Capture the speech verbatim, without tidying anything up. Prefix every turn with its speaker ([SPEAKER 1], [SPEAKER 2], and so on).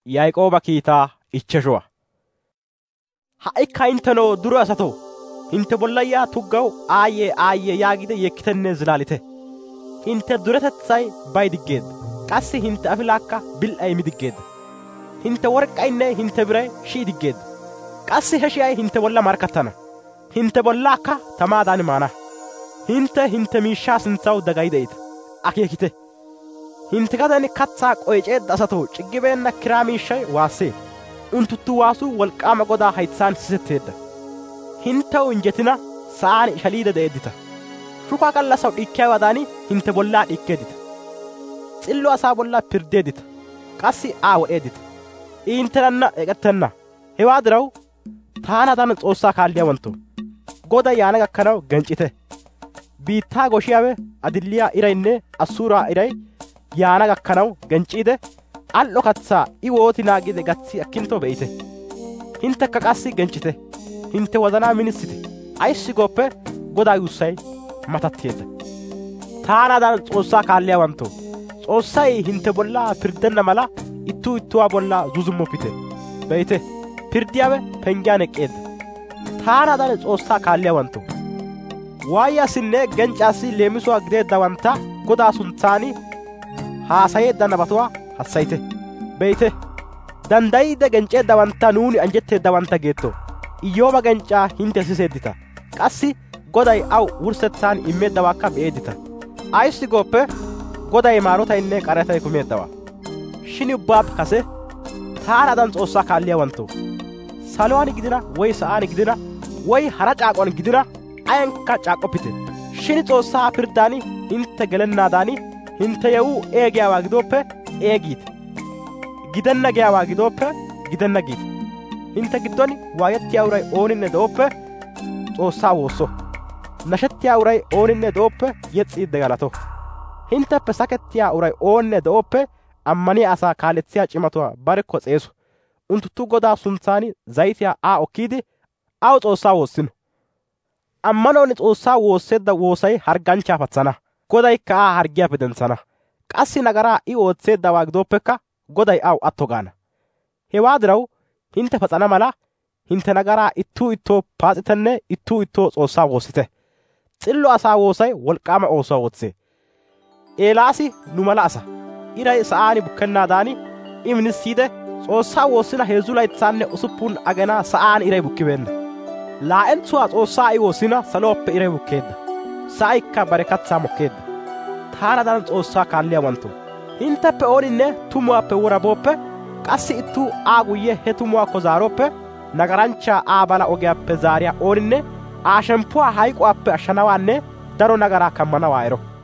[SPEAKER 1] Yaaqooba kiitaa ichcheshuwaa. Ha'ikka intteno dure asatoo, hintte bolla yaa tuggaw aayye aayye yaagide yekkitenne zilaalite. Hintte duretetsay bay diggeedda, qassi hintte afilaakka bil"ay mi diggeedda. Hintte work'k'aynne hintte biray shi'i diggeedda, qassi he shi'ay hintte bolla markkattana. Hintte bollaakka tamaadan maana. Hintte hintte miishshaa sintsaw dagayi de'ita. Akeekite. Hintte gaden katsaa qoyceedda asatoo ciggibeenna kiraa miishshay waassee. Unttunttu waasuu wolqqaama Godaa haytsaan sisetteedda. Hinttew injetina sa'aan ishaliide de'eeddita. Shuka gallassaw dhikkiyaawaadan hintte bollaa dhikkeeddita. Xillo asaa bolla pirddeeddita. Qassi Aa wodheeddita. I hinttenanna eqettenna. Hewaa diraw taanaadan S'oossaa kaalliyaawanttoo, Goday yaana gakkanaw genccite. Biittaa goshiyaawe adilliyaa iraynne assuuraa iray yaana gakkanaw gencciide, al"o katsaa I wooti naagide gatsi akkintto be'ite. Hinttekka qassi genccite. Hintte wozanaa minissite. Ayssi gooppe Godaa yuussay matatteedda. Taanaadan S'oossaa kaalliyaawanttoo, S'oossay hintte bollaa pirddenna mala ittuu ittuwaa bollaa zuuzummoppite. Be'ite, pirddiyaawe penggiyaan eqqeedda. Taanaadan S'oossaa kaalliyaawanttoo, waayiyaasinne genccaassi leemisuwaa gideeddawantta Godaa suntsaani haasayeedda nabatuwaa hassayite. Be'ite, danddayiide gencceeddawantta nuuni anjjetteeddawantta geetto. Iyyooba genccaa hintte siseeddita. Qassi Goday aw wurssetsaan immeeddawaakka be'eeddita. Ayssi gooppe Goday maarotaynne qaretay kumeeddawaa. Shin ubbaappe kase taanaadan S'oossaa kaalliyaawanttoo, saluwaan gidina woy sa'aan gidina woy hara caaqon gidina ayankka caaqoppite. Shin S'oossaa pirddaan hintte gelennaadan hintte yewuu ee giyaawaa gidooppe ee giite. Gidenna giyaawaa gidooppe gidenna giite. Hintte giddon waayettiyaa uray ooninne de'ooppe Xoossaa woosso. Nashettiyaa uray ooninne de'ooppe yes's'iidde galato. Hintteppe sakettiyaa uray ooninne de'ooppe ammaniyaa asaa kaaletsiyaa cimatuwaa barekko s'eeso. Unttunttu Godaa suntsan zayitiyaa Aa okkiide aw Xoossaa woossino. Ammanoon Xoossaa woosseedda woosay hargganchchaa patsana. Godaykka Aa harggiyaappe dentsana. Qassi nagaraa I ootseeddawaa gidooppekka Goday aw atto gaana. Hewaa diraw hintte patsana mala hintte nagaraa ittuu ittoo paas'itenne ittuu ittoo Xoossaa woossite. Xillo asaa woosay wolqqaama oosuwaa ootsee. Eelaasi nu mala asa. Iray sa'aan bukkennaadan I minissiide Xoossaa woossina heezzu laytsaanne usuppun agenaa sa'aan iray bukkibeenna. Laa'entsuwaa Xoossaa I woossina salooppe iray bukkeedda. Sa'aykka bare katsaa mokkeedda. Taanaadan Xoossaa kaalliyaawanttoo, hintteppe ooninne tumuwaappe wora booppe, qassi ittuu Aa guyye he tumuwaakko zaarooppe, nagaranchchaa Aa bala ogiyaappe zaariyaa ooninne Aa shemppuwaa hayquwaappe ashshanawaanne daro nagaraa kammanawaa ero.